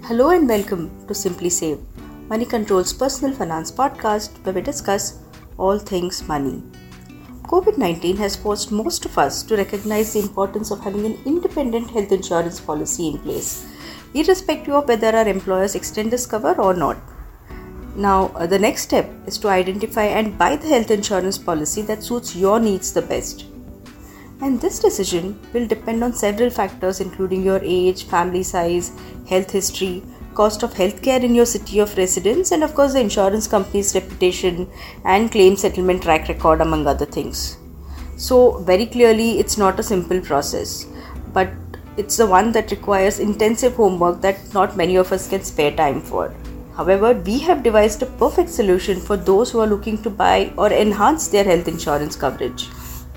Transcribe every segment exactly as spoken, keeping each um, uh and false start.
Hello and welcome to Simply Save, Money Control's personal finance podcast where we discuss all things money. COVID nineteen has forced most of us to recognize the importance of having an independent health insurance policy in place, irrespective of whether our employers extend this cover or not. Now, uh, the next step is to identify and buy the health insurance policy that suits your needs the best. And this decision will depend on several factors including your age, family size, health history, cost of healthcare in your city of residence, and of course the insurance company's reputation and claim settlement track record, among other things. So very clearly it's not a simple process, but it's the one that requires intensive homework that not many of us can spare time for. However, we have devised a perfect solution for those who are looking to buy or enhance their health insurance coverage.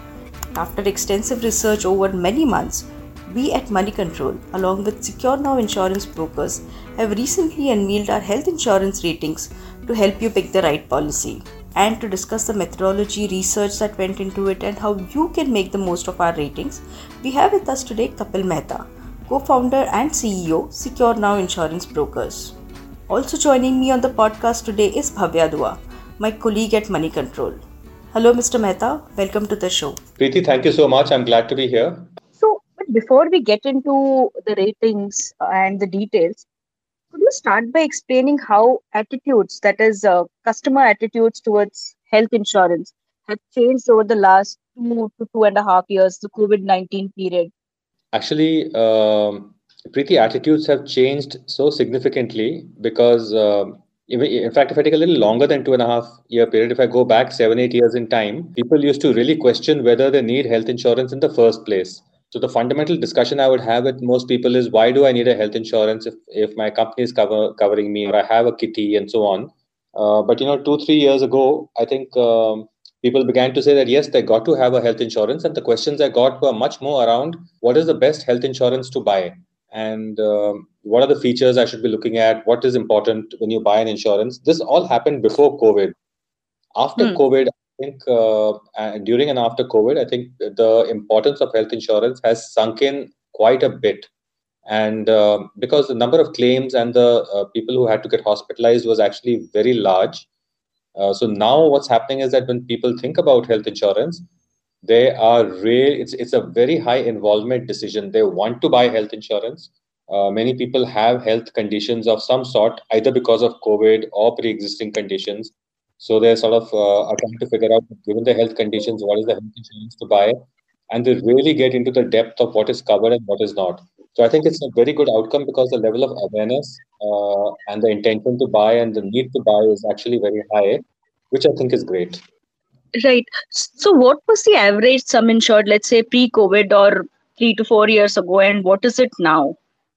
After extensive research over many months, we at Money Control, along with SecureNow insurance brokers, have recently unveiled our health insurance ratings to help you pick the right policy. And to discuss the methodology, research that went into it, and how you can make the most of our ratings, we have with us today Kapil Mehta, co-founder and C E O, SecureNow Insurance Brokers. Also joining me on the podcast today is Bhavya Dua, my colleague at Money Control. Hello, Mister Mehta. Welcome to the show. Preeti, thank you so much. I'm glad to be here. So, but before we get into the ratings and the details, could you start by explaining how attitudes, that is, uh, customer attitudes towards health insurance, have changed over the last two to two and a half years, the COVID nineteen period? Actually, um, Preeti, attitudes have changed so significantly because, um, even, in fact, if I take a little longer than two and a half year period, if I go back seven, eight years in time, people used to really question whether they need health insurance in the first place. So the fundamental discussion I would have with most people is, why do I need a health insurance if, if my company is cover, covering me, or I have a kitty and so on. Uh, but, you know, two, three years ago, I think um, people began to say that, yes, they got to have a health insurance. And the questions I got were much more around, what is the best health insurance to buy? And um, what are the features I should be looking at? What is important when you buy an insurance? This all happened before COVID. After Hmm. COVID, I think uh, uh, during and after COVID, I think the importance of health insurance has sunk in quite a bit. And uh, because the number of claims and the uh, people who had to get hospitalized was actually very large. Uh, so now what's happening is that when people think about health insurance, they are really, it's, it's a very high involvement decision. They want to buy health insurance. Uh, many people have health conditions of some sort, either because of COVID or pre-existing conditions. So they're sort of uh, are trying to figure out, given the health conditions, what is the health insurance to buy, and they really get into the depth of what is covered and what is not. So I think it's a very good outcome because the level of awareness uh, and the intention to buy and the need to buy is actually very high, which I think is great. Right. So, what was the average sum insured, let's say pre COVID or three to four years ago, and what is it now?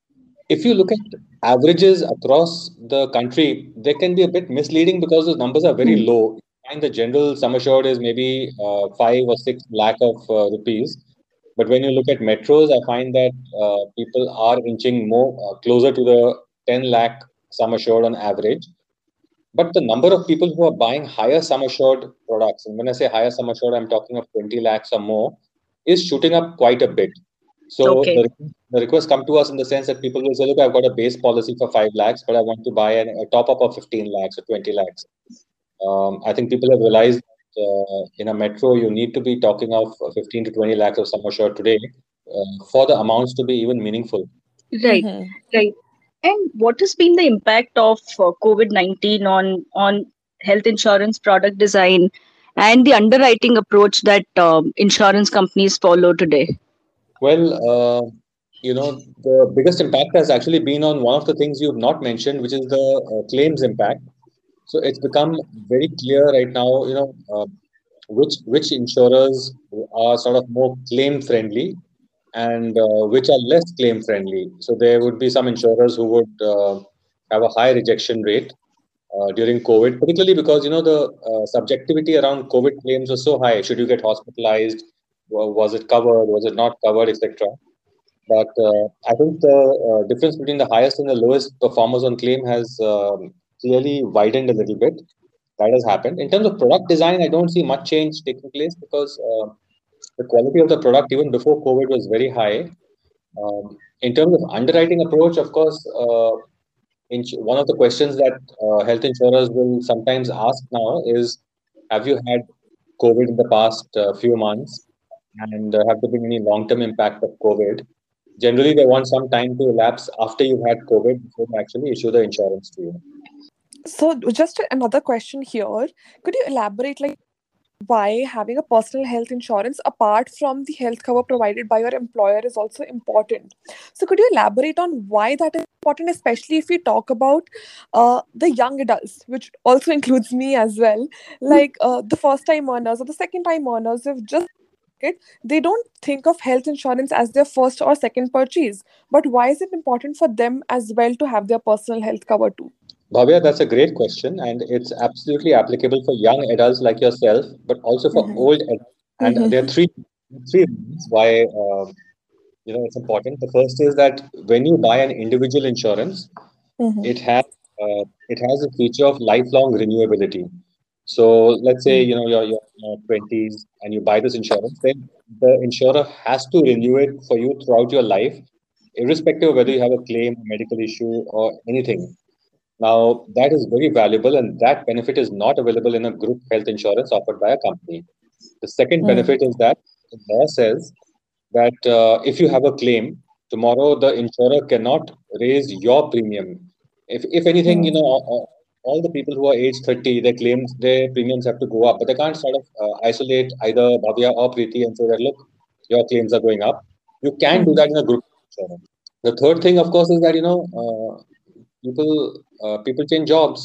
If you look at averages across the country, they can be a bit misleading because those numbers are very Hmm. low. And the general sum assured is maybe uh, five or six lakh of uh, rupees. But when you look at metros, I find that uh, people are inching more uh, closer to the ten lakh sum assured on average. But the number of people who are buying higher sum assured products, and when I say higher sum assured, I'm talking of twenty lakhs or more, is shooting up quite a bit. So Okay. the, the requests come to us in the sense that people will say, look, I've got a base policy for five lakhs, but I want to buy an, a top up of fifteen lakhs or twenty lakhs. Um, I think people have realized that uh, in a metro, you need to be talking of fifteen to twenty lakhs of sum assured today uh, for the amounts to be even meaningful. Right. Mm-hmm. Right. And what has been the impact of uh, COVID nineteen on on health insurance product design and the underwriting approach that um, insurance companies follow today? Well, uh, you know, the biggest impact has actually been on one of the things you've not mentioned, which is the uh, claims impact. So it's become very clear right now, you know, uh, which which insurers are sort of more claim friendly and uh, which are less claim friendly. So there would be some insurers who would uh, have a high rejection rate uh, during COVID, particularly because you know the uh, subjectivity around COVID claims was so high. Should you get hospitalized? Wa- Was it covered? Was it not covered, et cetera. But uh, I think the uh, difference between the highest and the lowest performers on claim has um, clearly widened a little bit. That has happened. In terms of product design, I don't see much change taking place because uh, the quality of the product even before COVID was very high. Um, in terms of underwriting approach, of course, uh, ins- one of the questions that uh, health insurers will sometimes ask now is, have you had COVID in the past uh, few months? And uh, have there been any long-term impact of COVID? Generally, they want some time to elapse after you've had COVID before they actually issue the insurance to you. So, just another question here. Could you elaborate, like, why having a personal health insurance apart from the health cover provided by your employer is also important? So, could you elaborate on why that is important, especially if we talk about uh, the young adults, which also includes me as well, like uh, the first time earners or the second time earners who've just it, they don't think of health insurance as their first or second purchase. But why is it important for them as well to have their personal health cover too? Bhavya, that's a great question, and it's absolutely applicable for young adults like yourself, but also for Mm-hmm. old adults. And Mm-hmm. there are three three reasons why uh, you know it's important. The first is that when you buy an individual insurance, Mm-hmm. it has uh, it has a feature of lifelong renewability. So let's say you know you're, you're in your twenties and you buy this insurance, then the insurer has to renew it for you throughout your life, irrespective of whether you have a claim, medical issue, or anything. Now, that is very valuable, and that benefit is not available in a group health insurance offered by a company. The second benefit is that the law says that uh, if you have a claim, tomorrow the insurer cannot raise your premium. If, if anything, you know, all, all all the people who are age thirty, their claims, their premiums have to go up, but they can't sort of uh, isolate either Bhavya or Preeti and say that, look, your claims are going up. You can do Mm-hmm. that in a group insurance. The third thing, of course, is that, you know, uh, people uh, people change jobs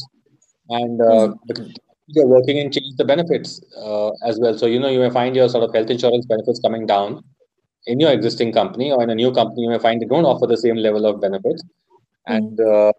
and uh, Mm-hmm. but you're working and change the benefits uh, as well. So you know you may find your sort of health insurance benefits coming down in your existing company, or in a new company you may find they don't offer the same level of benefits, and uh,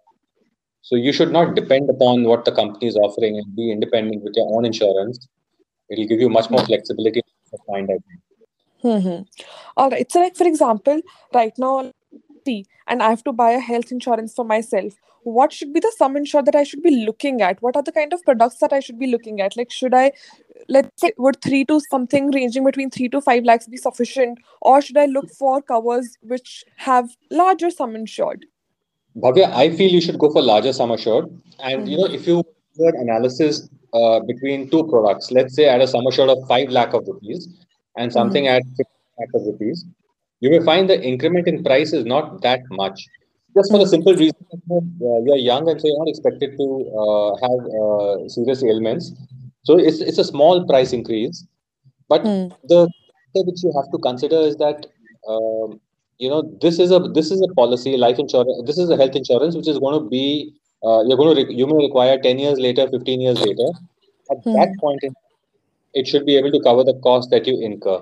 so you should not depend upon what the company is offering and be independent with your own insurance. It'll give you much more flexibility to find out. Mm-hmm. All right. So, like for example, right now, see, and I have to buy a health insurance for myself. What should be the sum insured that I should be looking at? What are the kind of products that I should be looking at? Like, should I, let's say, would three to something ranging between three to five lakhs be sufficient, or should I look for covers which have larger sum insured? Bhavya, I feel you should go for larger sum assured. And you know, Mm-hmm. if you do an analysis uh, between two products, let's say at a sum assured of five lakh of rupees and something Mm-hmm. at fifty lakh of rupees, you may find the increment in price is not that much. Just for the simple reason that you know, uh, you're young and so you're not expected to uh, have uh, serious ailments. So it's it's a small price increase, but Mm-hmm. the factor which you have to consider is that um, you know this is a this is a policy, life insurance. This is a health insurance which is going to be uh, you're going to re- you may require ten years later, fifteen years later. At that Mm-hmm. point in it should be able to cover the cost that you incur.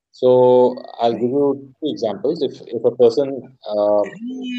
So I'll give you two examples. If if a person um,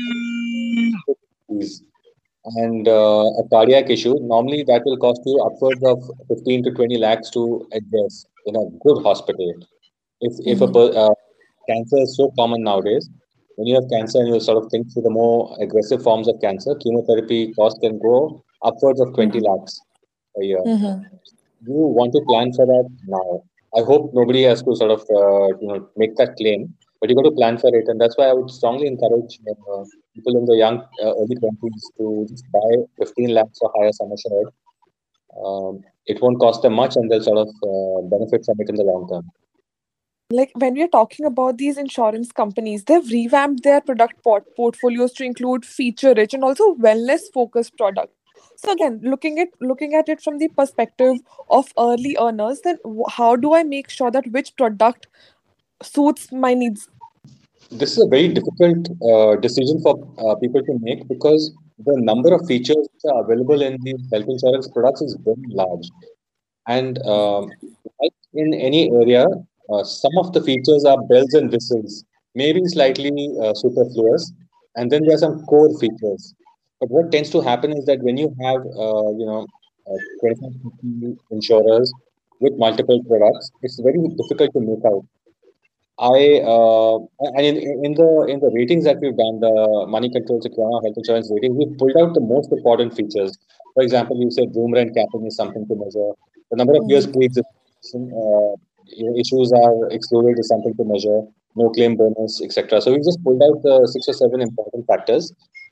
is and uh, a cardiac issue, normally that will cost you upwards of fifteen to twenty lakhs to address in a good hospital. If if a Mm-hmm. per, uh, cancer is so common nowadays, when you have cancer and you sort of think through the more aggressive forms of cancer, chemotherapy cost can go upwards of twenty lakhs a year. Mm-hmm. You want to plan for that now. I hope nobody has to sort of uh, you know make that claim, but you got to plan for it, and that's why I would strongly encourage uh, people in the young uh, early twenties to just buy fifteen lakhs or higher sum assured. Um, it won't cost them much, and they'll sort of uh, benefit from it in the long term. Like when we're talking about these insurance companies, they've revamped their product port- portfolios to include feature rich and also wellness focused products. So again, looking at looking at it from the perspective of early earners, then wh- how do I make sure that which product suits my needs? This is a very difficult uh, decision for uh, people to make because the number of features which are available in these health insurance products is very large. And um, like in any area, uh, some of the features are bells and whistles, maybe slightly uh, superfluous, and then there are some core features. But what tends to happen is that when you have, uh, you know, uh, twenty-five, fifty insurers with multiple products, it's very difficult to make out. I uh, and in, in the in the ratings that we've done, the Money Control Secure Health Insurance rating, we pulled out the most important features. For example, you said room rent capping is something to measure. The number of years Mhm. pre-existing uh, you know, issues are excluded is something to measure. No claim bonus, et cetera. So we just pulled out the six or seven important factors,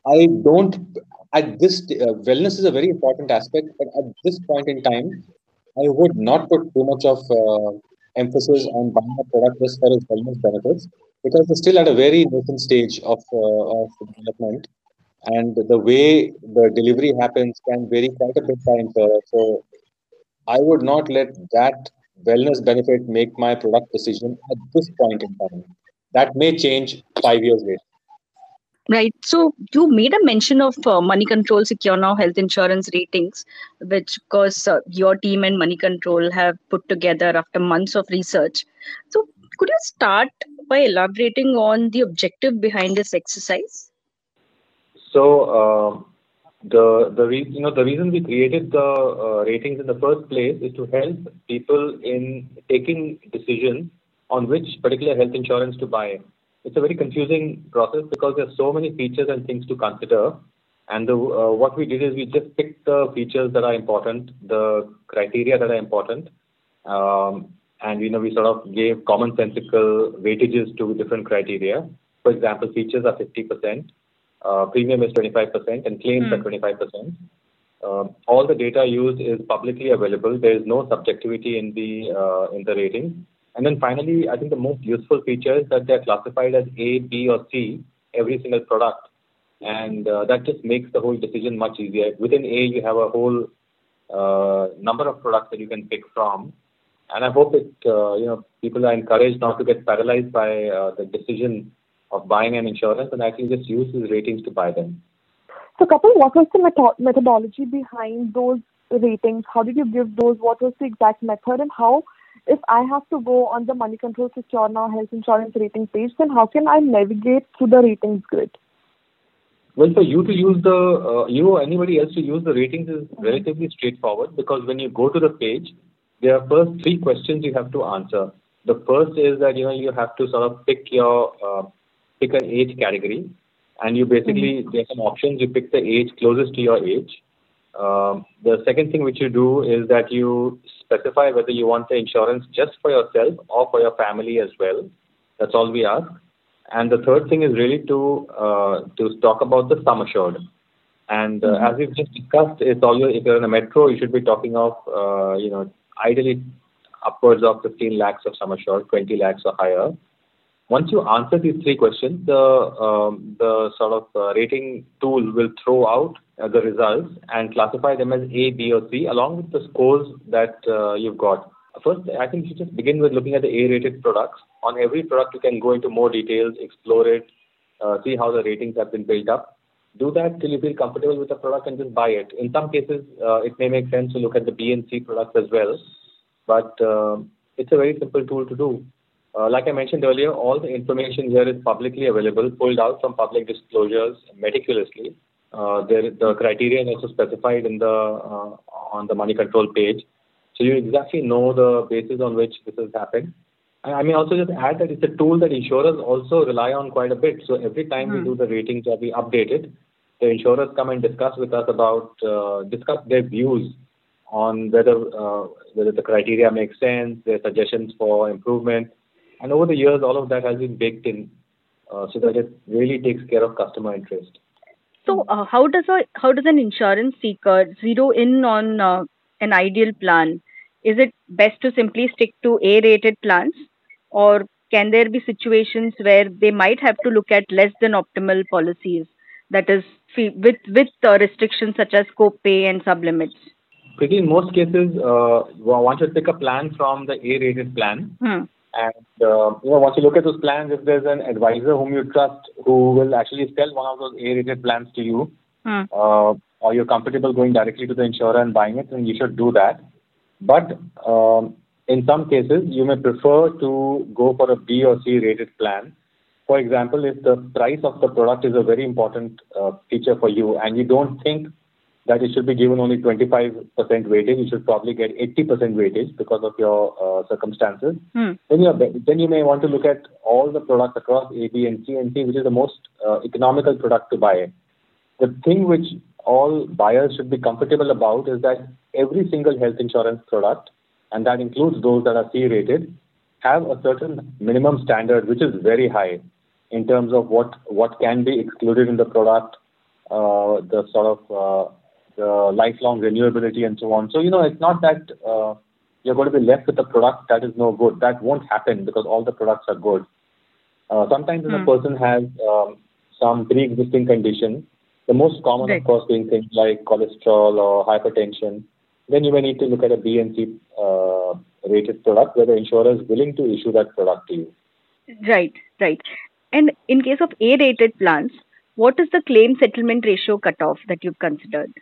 I don't, at this, uh, wellness is a very important aspect, but at this point in time, I would not put too much of uh, emphasis on buying a product just for its wellness benefits because it's still at a very nascent stage of, uh, of development. And the way the delivery happens can vary quite a bit by insurer. So I would not let that wellness benefit make my product decision at this point in time. That may change five years later. Right. So you made a mention of uh, Money Control Secure Now Health Insurance ratings, which, of course, uh, your team and Money Control have put together after months of research. So could you start by elaborating on the objective behind this exercise? So uh, the the re- you know the reason we created the uh, ratings in the first place is to help people in taking decisions on which particular health insurance to buy. It's a very confusing process because there's so many features and things to consider. And the, uh, what we did is we just picked the features that are important, the criteria that are important, um, and you know we sort of gave commonsensical weightages to different criteria. For example, features are fifty percent, uh, premium is twenty-five percent, and claims Hmm. are twenty-five percent. Um, all the data used is publicly available. There is no subjectivity in the uh, in the rating. And then finally, I think the most useful feature is that they're classified as A, B, or C every single product, and uh, that just makes the whole decision much easier. Within A, you have a whole uh, number of products that you can pick from, and I hope it uh, you know people are encouraged not to get paralyzed by uh, the decision of buying an insurance and actually just use these ratings to buy them. So, Kapil, what was the meto- methodology behind those ratings? How did you give those? What was the exact method? And how, if I have to go on the Money Control Secure Now Health Insurance rating page, then how can I navigate through the ratings grid? Well, for you to use the, uh, you or anybody else to use the ratings is relatively straightforward because when you go to the page, there are first three questions you have to answer. The first is that, you know, you have to sort of pick your, uh, pick an age category, and you basically, there's some options, you pick the age closest to your age. Um, the second thing which you do is that you specify whether you want the insurance just for yourself or for your family as well. That's all we ask. And the third thing is really to uh, to talk about the sum assured. And uh, Mhm. as we've just discussed, it's always if you're in a metro, you should be talking of uh, you know ideally upwards of fifteen lakhs of sum assured, twenty lakhs or higher. Once you answer these three questions, the um, the sort of uh, rating tool will throw out uh, the results and classify them as A, B, or C along with the scores that uh, you've got. First, I think you should just begin with looking at the A-rated products. On every product, you can go into more details, explore it, uh, see how the ratings have been built up. Do that till you feel comfortable with the product and just buy it. In some cases, uh, it may make sense to look at the B and C products as well, but uh, it's a very simple tool to do. Uh, like I mentioned earlier, all the information here is publicly available, pulled out from public disclosures meticulously. Uh, there, the criteria is also specified in the uh, on the Money Control page, so you exactly know the basis on which this has happened. And I may also just add that it's a tool that insurers also rely on quite a bit. So every time we Hmm. do the ratings or we update it, the insurers come and discuss with us about uh, discuss their views on whether uh, whether the criteria makes sense, their suggestions for improvement. And over the years, all of that has been baked in uh, so that it really takes care of customer interest. So, uh, how does a how does an insurance seeker zero in on uh, an ideal plan? Is it best to simply stick to A-rated plans, or can there be situations where they might have to look at less than optimal policies? That is, fee- with with uh, restrictions such as co-pay and sublimits. Pretty in most cases, uh, once you pick a plan from the A-rated plan, Hmm. and uh, you know, once you look at those plans, if there's an advisor whom you trust who will actually sell one of those A-rated plans to you, Hmm. uh, or you're comfortable going directly to the insurer and buying it, then you should do that. But um, in some cases, you may prefer to go for a B or C rated plan. For example, if the price of the product is a very important uh, feature for you and you don't think that it should be given only twenty-five percent weightage, you should probably get eighty percent weightage because of your uh, circumstances, Hmm. then you, are, then you may want to look at all the products across A, B, and C and see which is the most uh, economical product to buy. The thing which all buyers should be comfortable about is that every single health insurance product, and that includes those that are C-rated, have a certain minimum standard which is very high in terms of what, what can be excluded in the product, uh, the sort of uh, the lifelong renewability and so on. So, you know, it's not that uh, you're going to be left with a product that is no good. That won't happen because all the products are good. Uh, sometimes when Hmm. a person has um, some pre-existing condition, the most common, Right. of course, being things like cholesterol or hypertension, then you may need to look at a B and C uh, rated product where the insurer is willing to issue that product to you. Right, right. And in case of A-rated plans, what is the claim settlement ratio cutoff that you've considered?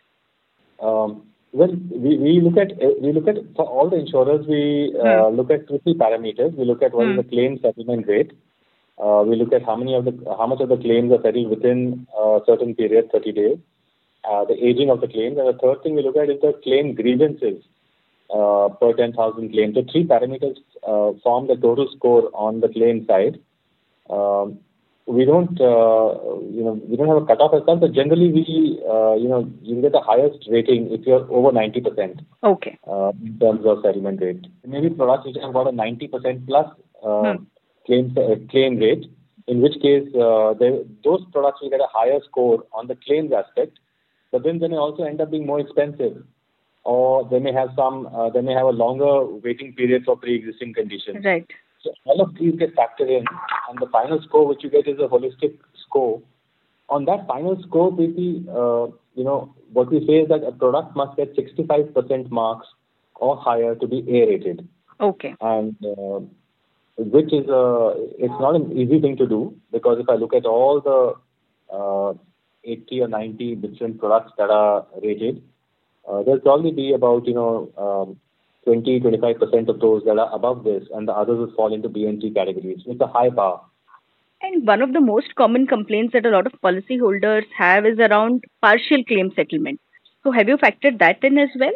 Um, well, we, we look at uh, we look at for all the insurers we uh, look at two three parameters. We look at what is Hmm. the claim settlement rate. Uh, we look at how many of the how much of the claims are settled within a certain period, thirty days. Uh, the aging of the claims, and the third thing we look at is the claim grievances uh, per ten thousand claims. So three parameters uh, form the total score on the claim side. Um, we don't, uh, you know, we don't have a cutoff as such, but generally we, uh, you know, you get the highest rating if you're over ninety percent Okay. uh, in terms of settlement rate. Maybe products which have got a ninety percent plus uh, Hmm. claim uh, claim rate, in which case uh, they, those products will get a higher score on the claims aspect, but then they may also end up being more expensive, or they may have some, uh, they may have a longer waiting period for pre-existing conditions. Right. So all of these get factored in, and the final score which you get is a holistic score. On that final score, P P, uh, you know, what we say is that a product must get sixty-five percent marks or higher to be A-rated, Okay. and uh, which is a, it's not an easy thing to do, because if I look at all the uh, eighty or ninety different products that are rated, uh, there'll probably be about, you know, um, twenty to twenty-five percent of those that are above this, and the others will fall into B and C categories. It's a high bar. And one of the most common complaints that a lot of policyholders have is around partial claim settlement. So have you factored that in as well?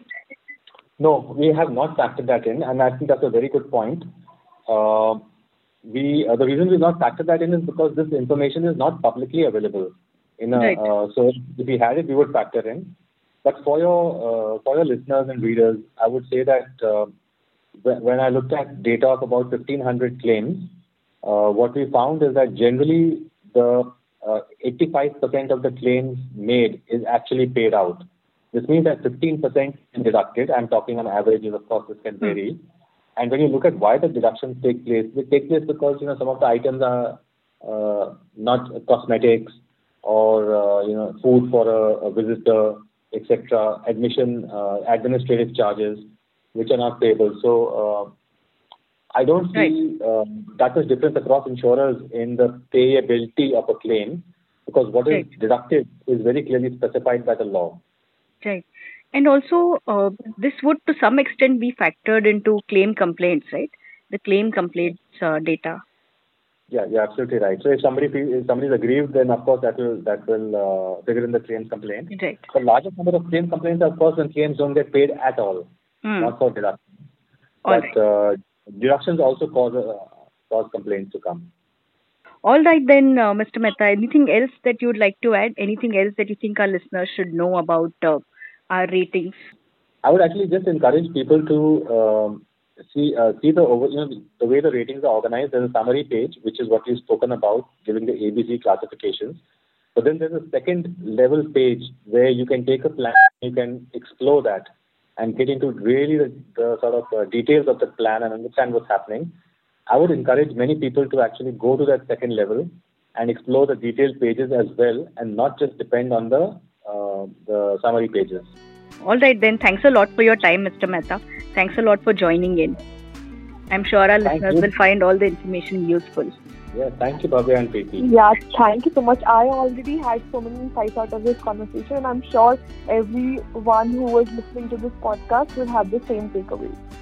No, we have not factored that in, and I think that's a very good point. Uh, we uh, the reason we've not factored that in is because this information is not publicly available. In a, Right. uh, so if we had it, we would factor in. But for your uh, for your listeners and readers, I would say that uh, when when I looked at data of about fifteen hundred claims, uh, what we found is that generally the uh, eighty-five percent of the claims made is actually paid out. This means that fifteen percent is deducted. I'm talking on averages, of course, this can vary. And when you look at why the deductions take place, they take place because, you know, some of the items are uh, not cosmetics or, uh, you know, food for a, a visitor, et cetera, admission, uh, administrative charges, which are not payable. So uh, I don't see um, that much difference across insurers in the payability of a claim, because what is Right. deducted is very clearly specified by the law. Right. And also, uh, this would to some extent be factored into claim complaints, right? The claim complaints uh, data. Yeah, you're absolutely right. So if somebody feel, if somebody is aggrieved, then of course that will that will uh, figure in the claims complaint. Right. The largest number of claim complaints are, of course, when claims don't get paid at all, Hmm. not for deduction. All But uh, deductions also cause uh, cause complaints to come. All right then, uh, Mister Mehta, anything else that you would like to add? Anything else that you think our listeners should know about uh, our ratings? I would actually just encourage people to um, see uh, see the over, you know, the way the ratings are organized. There's a summary page, which is what we've spoken about, giving the A B C classifications. But then there's a second level page where you can take a plan, you can explore that and get into really the, the sort of uh, details of the plan and understand what's happening. I would encourage many people to actually go to that second level and explore the detailed pages as well, and not just depend on the uh, the summary pages. All right then, thanks a lot for your time, Mister Mehta. Thanks a lot for joining in. I'm sure our Thank listeners you. will find all the information useful. Yeah, thank you, Bhavya and Preeti. Yeah, thank you so much. I already had so many insights out of this conversation, and I'm sure everyone who was listening to this podcast will have the same takeaway.